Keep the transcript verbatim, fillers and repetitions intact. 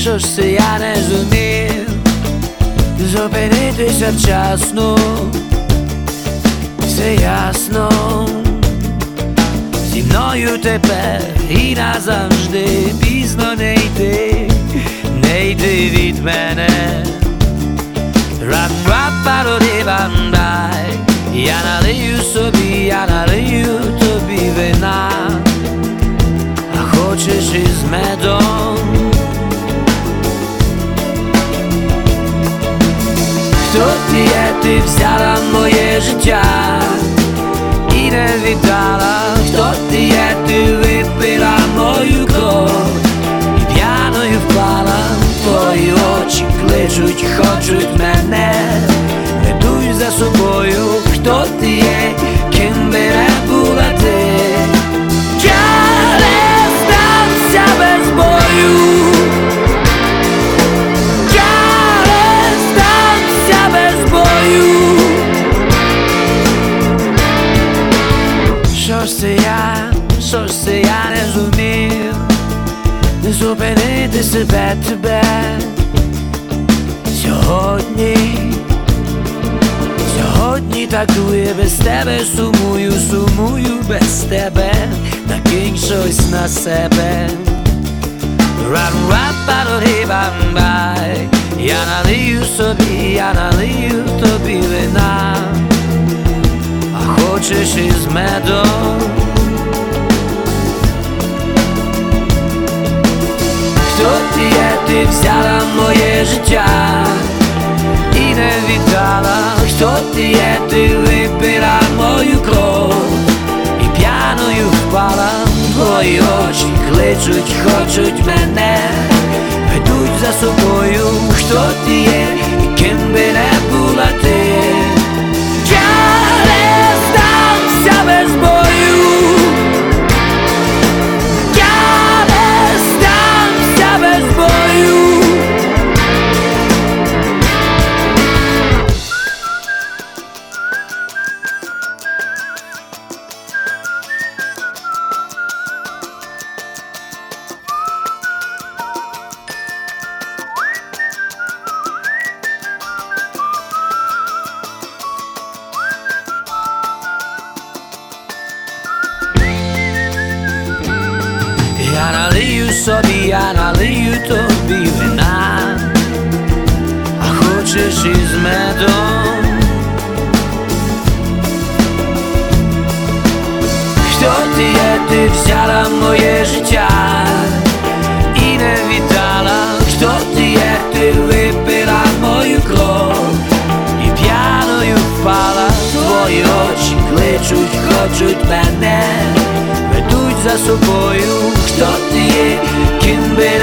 що ж це я не зумів зупинитися вчасно, все ясно, зі мною тепер і назавжди пізно не йти, не йти від мене. Рап-рап-пароди-бандай, я налию собі, я налию тобі вина, а хочеш із медом. Хто ти є, ти взяла моє життя і не віддала. Хто ти є, ти випила мою кров і п'яною впала. Твої очі кличуть, хочуть мене, ведуть за собою. Хто ти є, ким би не була ти, я не здамся без бою, я не здамся без бою. Що ж це я, що ж це я не зумів зупинити себе, тебе сьогодні, сьогодні так дує без тебе, сумую, сумую без тебе, накинь щось на себе. Рап-рап-пароди-бамбай, я налию собі, я налию тобі вина, а хочеш із медом. Хто ти є, ти взяла моє життя і не віддала. Хто ти є, ти випила мою кров і п'яною впала. Твої очі кличуть, хочуть мене, ведуть за собою. Хто ти є, і ким би не була ти, я не здамся без бою, я не здамся без бою. Я налию собі, я налию тобі вина, а хочеш із медом. Хто ти є, ти взяла моє життя і не віддала. Хто ти є, ти випила мою кров і п'яною впала. Твої очі кличуть, хочуть мене, ведуть за собою. Хто ти є, ким би